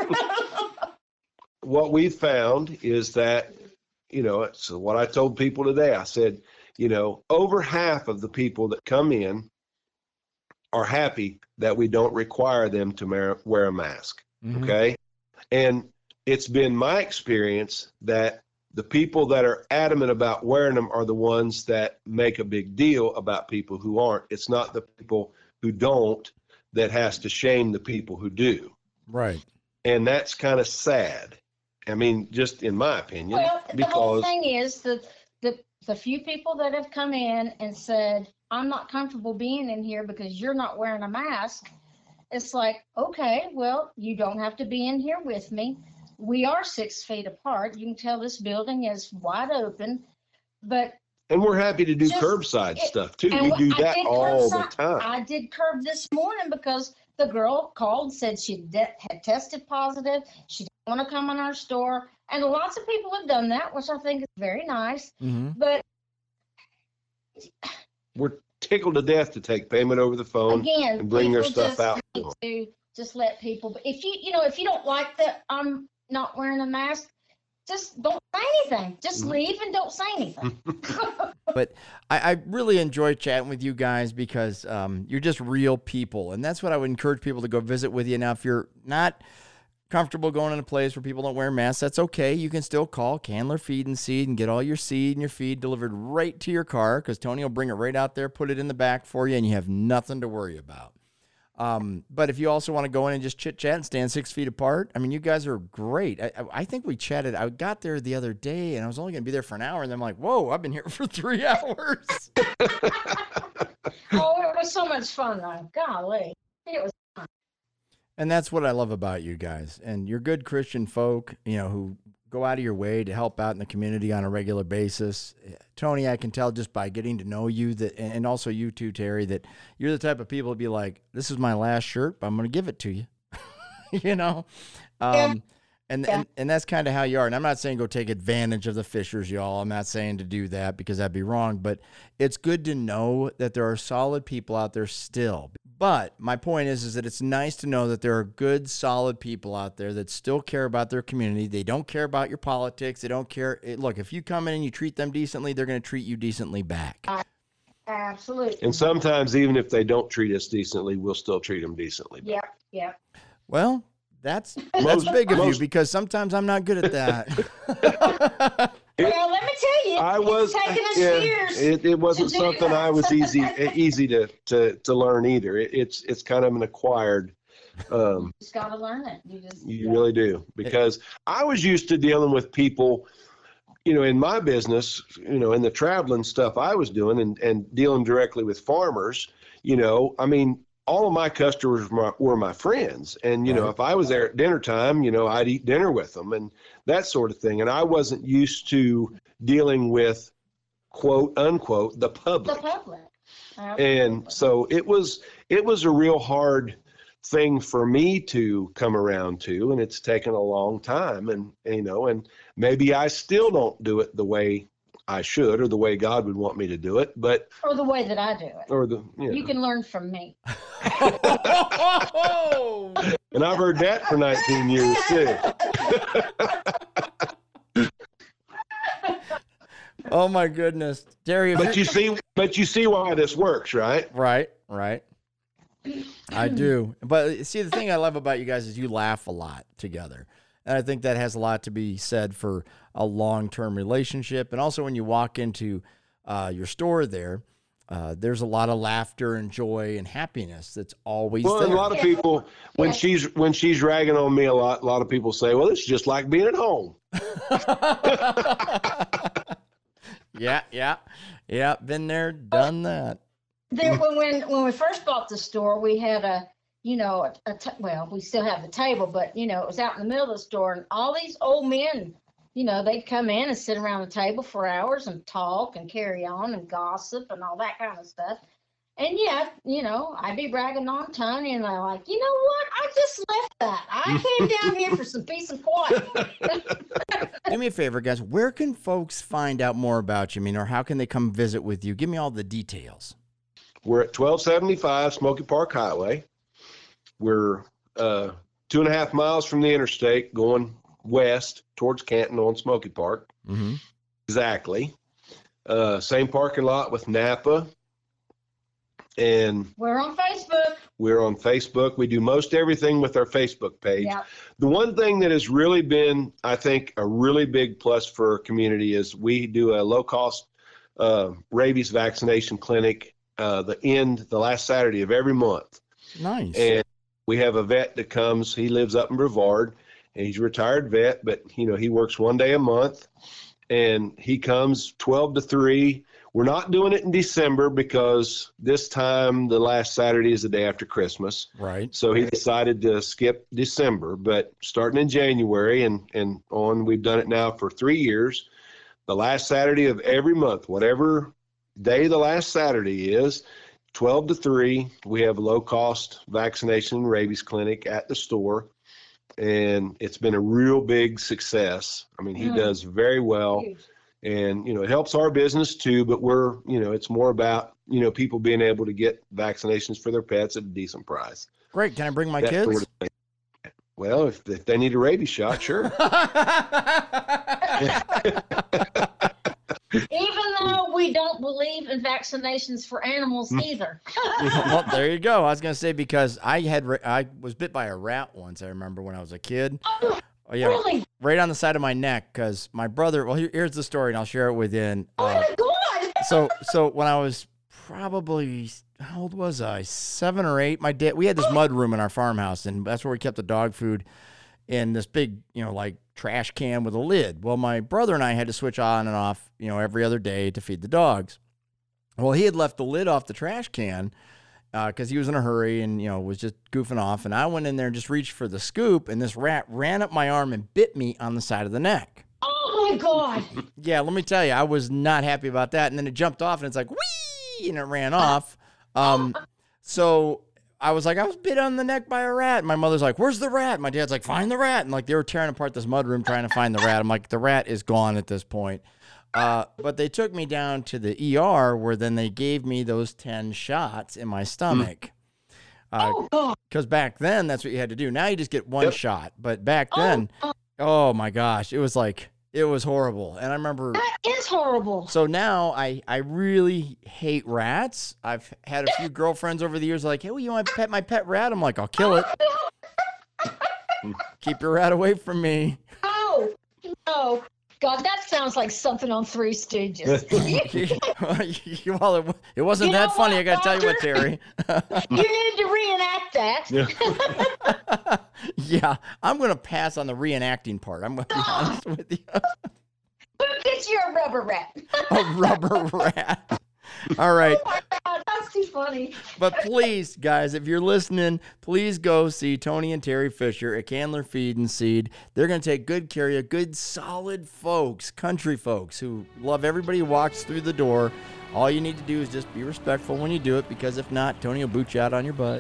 Speaker 4: What we found is that, you know, it's what I told people today. I said, you know, over half of the people that come in are happy that we don't require them to mar- wear a mask.
Speaker 2: Mhm.
Speaker 4: Okay. And it's been my experience that the people that are adamant about wearing them are the ones that make a big deal about people who aren't. It's not the people who don't that has to shame the people who do.
Speaker 2: Right.
Speaker 4: And that's kind of sad. I mean, just in my opinion,
Speaker 5: Well, the whole
Speaker 4: because
Speaker 5: thing is that the, the few people that have come in and said, I'm not comfortable being in here because you're not wearing a mask. It's like, okay, well, you don't have to be in here with me. We are six feet apart. You can tell this building is wide open, but
Speaker 4: and we're happy to do
Speaker 5: Just-
Speaker 4: curbside
Speaker 5: it-
Speaker 4: stuff too.
Speaker 5: and
Speaker 4: We
Speaker 5: what-
Speaker 4: do
Speaker 5: I
Speaker 4: that
Speaker 5: did
Speaker 4: all the
Speaker 5: curbside.
Speaker 4: time.
Speaker 5: I did curb this morning because the girl called, said she de- had tested positive. She didn't want to come in our store. And lots of people have done that, which I think is very nice.
Speaker 2: Mm-hmm.
Speaker 5: But
Speaker 4: We're tickled to death to take payment over the phone
Speaker 5: again,
Speaker 4: and bring their
Speaker 5: people
Speaker 4: stuff
Speaker 5: just
Speaker 4: out.
Speaker 5: need to just let people, but if you, you know, if you don't like that I'm not wearing a mask, just don't say anything. Just
Speaker 4: Mhm.
Speaker 5: leave and don't say anything.
Speaker 2: But I, I really enjoy chatting with you guys because um, you're just real people. And that's what I would encourage people to go visit with you. Now, if you're not comfortable going in a place where people don't wear masks, that's okay. You can still call Candler Feed and Seed and get all your seed and your feed delivered right to your car because Tony will bring it right out there, put it in the back for you, and you have nothing to worry about. Um, but if you also want to go in and just chit chat and stand six feet apart, I mean, you guys are great. I, I I think we chatted. I got there the other day and I was only going to be there for an hour. And then I'm like, whoa, I've been here for three hours.
Speaker 5: Oh, it was so much fun though. Golly. It was
Speaker 2: And that's what I love about you guys. And you're good Christian folk, you know, who go out of your way to help out in the community on a regular basis. Tony, I can tell just by getting to know you that, and also you too, Terry, that you're the type of people to be like, this is my last shirt, but I'm going to give it to you. you know? Um,
Speaker 5: Yeah.
Speaker 2: And,
Speaker 5: Yeah.
Speaker 2: and and that's kind of how you are. And I'm not saying go take advantage of the fishers, y'all. I'm not saying to do that because that'd be wrong. But it's good to know that there are solid people out there still. But my point is, is that it's nice to know that there are good, solid people out there that still care about their community. They don't care about your politics. They don't care. It, look, if you come in and you treat them decently, they're going to treat you decently back.
Speaker 5: absolutely.
Speaker 4: And sometimes, even if they don't treat us decently, we'll still treat them decently.
Speaker 5: Yep, yep.
Speaker 2: Well, that's that's
Speaker 4: Most-
Speaker 2: big of you
Speaker 4: most-
Speaker 2: because sometimes I'm not good at that.
Speaker 5: Well, let me tell you,
Speaker 4: I was,
Speaker 5: it's taken us
Speaker 4: yeah,
Speaker 5: years.
Speaker 4: it, it wasn't
Speaker 5: to do
Speaker 4: something I
Speaker 5: that.
Speaker 4: was easy easy to, to, to learn either. It, it's it's kind of an acquired. Um,
Speaker 5: You just got to learn it. You just
Speaker 4: you really do, because I was used to dealing with people, you know, in my business, you know, in the traveling stuff I was doing and, and dealing directly with farmers. You know, I mean, all of my customers were my, were my friends. And, you know,
Speaker 2: Right.
Speaker 4: if I was there at dinner time, you know, I'd eat dinner with them and that sort of thing. And I wasn't used to dealing with, quote, unquote, the
Speaker 5: the
Speaker 4: public.
Speaker 5: public.
Speaker 4: And
Speaker 5: Absolutely.
Speaker 4: so it was, it was a real hard thing for me to come around to, and it's taken a long time. And, you know, and maybe I still don't do it the way I should or the way God would want me to do it, but,
Speaker 5: Or the way that I do it.
Speaker 4: or the, you know.
Speaker 5: You can learn from me.
Speaker 4: And I've heard that for nineteen years too.
Speaker 2: Oh my goodness, Terry! If
Speaker 4: But
Speaker 2: you're-
Speaker 4: you see, but you see why this works, right?
Speaker 2: Right, right. I do. But see, the thing I love about you guys is you laugh a lot together. And I think that has a lot to be said for a long-term relationship. And also when you walk into uh, your store there, uh, there's a lot of laughter and joy and happiness that's always
Speaker 4: Well,
Speaker 2: there.
Speaker 4: and a lot of people, when
Speaker 5: Yeah.
Speaker 4: she's when she's ragging on me a lot, a lot of people say, "Well, it's just like being at home."
Speaker 2: yeah, yeah, yeah. Been there, done that.
Speaker 5: There, when, when when we first bought the store, we had a, you know, a, a t- well, we still have the table, but you know, it was out in the middle of the store, and all these old men, you know, they'd come in and sit around the table for hours and talk and carry on and gossip and all that kind of stuff. And yeah, you know, I'd be bragging on Tony, and they're like, you know what? I just left that. I came down here for some peace and quiet.
Speaker 2: You me a favor, guys. Where can folks find out more about you? I mean, or how can they come visit with you? Give me all the details.
Speaker 4: We're at twelve seventy-five Smoky Park Highway. We're uh, two and a half miles from the interstate going west towards Canton on Smoky Park.
Speaker 2: Mm-hmm.
Speaker 4: Exactly. Uh, same parking lot with Napa. And
Speaker 5: We're on Facebook.
Speaker 4: we're on Facebook. We do most everything with our Facebook page.
Speaker 5: Yeah.
Speaker 4: The one thing that has really been, I think, a really big plus for our community is we do a low-cost uh, rabies vaccination clinic uh, the end, the last Saturday of every month.
Speaker 2: Nice.
Speaker 4: And we have a vet that comes. He lives up in Brevard, and he's a retired vet, but, you know, he works one day a month, and he comes twelve to three. We're not doing it in December because this time, the last Saturday is the day after Christmas.
Speaker 2: Right.
Speaker 4: So he decided to skip December, but starting in January and, and on, we've done it now for three years. The last Saturday of every month, whatever day the last Saturday is, twelve to three, we have a low-cost vaccination and rabies clinic at the store. And it's been a real big success. I mean, he
Speaker 5: Mm.
Speaker 4: does very well. And, you know, it helps our business too, but we're, you know, it's more about, you know, people being able to get vaccinations for their pets at a decent price.
Speaker 2: Great. Can I bring my
Speaker 4: That
Speaker 2: kids?
Speaker 4: sort of thing. Well, if, if they need a rabies shot, sure.
Speaker 5: Even though we don't believe in vaccinations for animals
Speaker 4: Hmm.
Speaker 5: either.
Speaker 2: Well, there you go. I was going to say, because I had, ra- I was bit by a rat once. I remember when I was a kid.
Speaker 5: Oh,
Speaker 2: Oh, yeah.
Speaker 5: really?
Speaker 2: Right on the side of my neck. Cause my brother, well, here, here's the story and I'll share it with you. And,
Speaker 5: Oh
Speaker 2: uh,
Speaker 5: my God.
Speaker 2: so, so when I was probably, how old was I? Seven or eight. My dad, we had this mud room in our farmhouse, and that's where we kept the dog food in this big, you know, like trash can with a lid. Well, my brother and I had to switch on and off, you know, every other day to feed the dogs. Well, he had left the lid off the trash can because uh, he was in a hurry and, you know, was just goofing off. And I went in there and just reached for the scoop, and this rat ran up my arm and bit me on the side of the neck.
Speaker 5: Oh my God.
Speaker 2: Yeah, let me tell you, I was not happy about that. And then it jumped off, and it's like, whee, and it ran off. Um, so I was like, I was bit on the neck by a rat. And my mother's like, where's the rat? My dad's like, find the rat. And like, they were tearing apart this mudroom trying to find the rat. I'm like, the rat is gone at this point. Uh, but they took me down to the E R, where then they gave me those ten shots in my stomach. Uh,
Speaker 5: Oh God.
Speaker 2: Because back then, that's what you had to do. Now you just get one
Speaker 4: Yep.
Speaker 2: shot. But back
Speaker 5: Oh,
Speaker 2: then,
Speaker 5: oh,
Speaker 2: oh my gosh, it was like, it was horrible. And I remember,
Speaker 5: that is horrible.
Speaker 2: so now I, I really hate rats. I've had a few girlfriends over the years like, hey, well, you want to pet my pet rat? I'm like, I'll kill it. Keep your rat away from me.
Speaker 5: Oh, no. God, that sounds like something on Three Stooges.
Speaker 2: Well, it, it wasn't
Speaker 5: You know
Speaker 2: that funny.
Speaker 5: what,
Speaker 2: I got to tell you what,
Speaker 5: Roger?
Speaker 2: Terry.
Speaker 5: You need to reenact that.
Speaker 2: Yeah, I'm going to pass on the reenacting part. I'm going to be honest with you.
Speaker 5: Who gets you a rubber rat?
Speaker 2: A rubber rat. All right.
Speaker 5: Oh my God, that's too funny.
Speaker 2: But please, guys, if you're listening, please go see Tony and Terry Fisher at Candler Feed and Seed. They're going to take good care of you. Good, solid folks, country folks who love everybody who walks through the door. All you need to do is just be respectful when you do it, because if not, Tony will boot you out on your butt.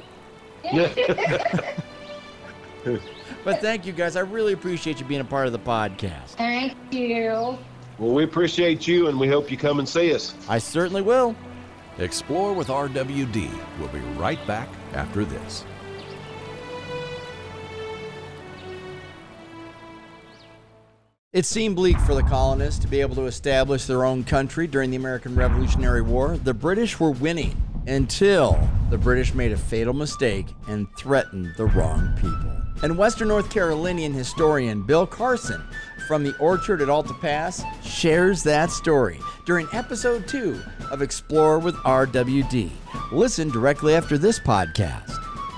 Speaker 2: But thank you, guys. I really appreciate you being a part of the podcast.
Speaker 5: Thank you.
Speaker 4: Well, we appreciate you, and we hope you come and see us.
Speaker 2: I certainly will.
Speaker 1: Explore with R W D. We'll be right back after this.
Speaker 2: It seemed bleak for the colonists to be able to establish their own country during the American Revolutionary War. The British were winning until the British made a fatal mistake and threatened the wrong people. And Western North Carolinian historian Bill Carson from the Orchard at Alta Pass shares that story during episode two of Explore with R W D. Listen directly after this podcast.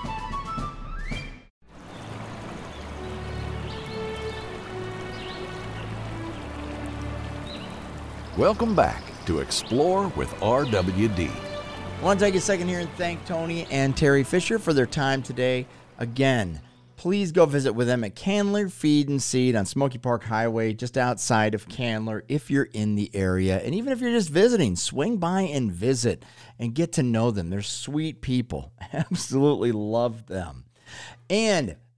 Speaker 1: Welcome back to Explore with R W D.
Speaker 2: I want to take a second here and thank Tony and Terry Fisher for their time today. Again, please go visit with them at Candler Feed and Seed on Smoky Park Highway, just outside of Candler, if you're in the area. And even if you're just visiting, swing by and visit and get to know them. They're sweet people. Absolutely love them. And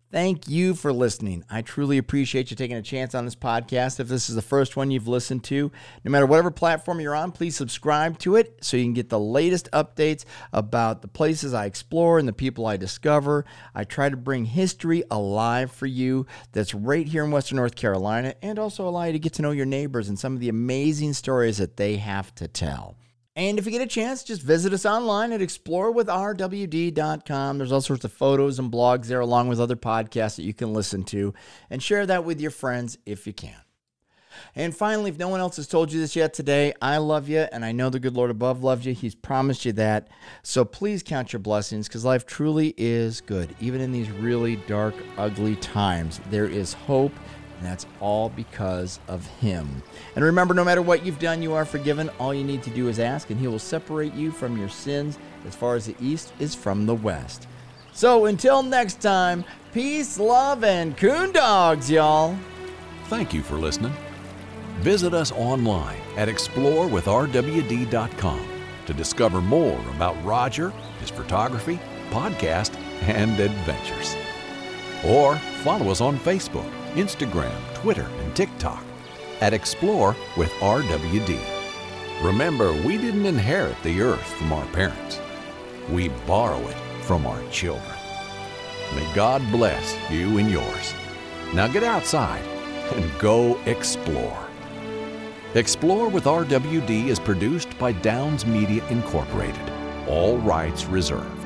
Speaker 2: Thank you for listening. I truly appreciate you taking a chance on this podcast. If this is the first one you've listened to, no matter whatever platform you're on, please subscribe to it so you can get the latest updates about the places I explore and the people I discover. I try to bring history alive for you that's right here in Western North Carolina, and also allow you to get to know your neighbors and some of the amazing stories that they have to tell. And if you get a chance, just visit us online at explore with r w d dot com. There's all sorts of photos and blogs there, along with other podcasts that you can listen to, and share that with your friends if you can. And finally, if no one else has told you this yet today, I love you, and I know the good Lord above loves you. He's promised you that. So please count your blessings, because life truly is good. Even in these really dark, ugly times, there is hope. And that's all because of him. And remember, no matter what you've done, you are forgiven. All you need to do is ask, and he will separate you from your sins as far as the east is from the west. So until next time, peace, love, and coon dogs, y'all.
Speaker 1: Thank you for listening. Visit us online at explore with r w d dot com to discover more about Roger, his photography, podcast, and adventures. Or follow us on Facebook, Instagram, Twitter, and TikTok at Explore with R W D. Remember, we didn't inherit the earth from our parents. We borrow it from our children. May God bless you and yours. Now get outside and go explore. Explore with R W D is produced by Downs Media Incorporated. All rights reserved.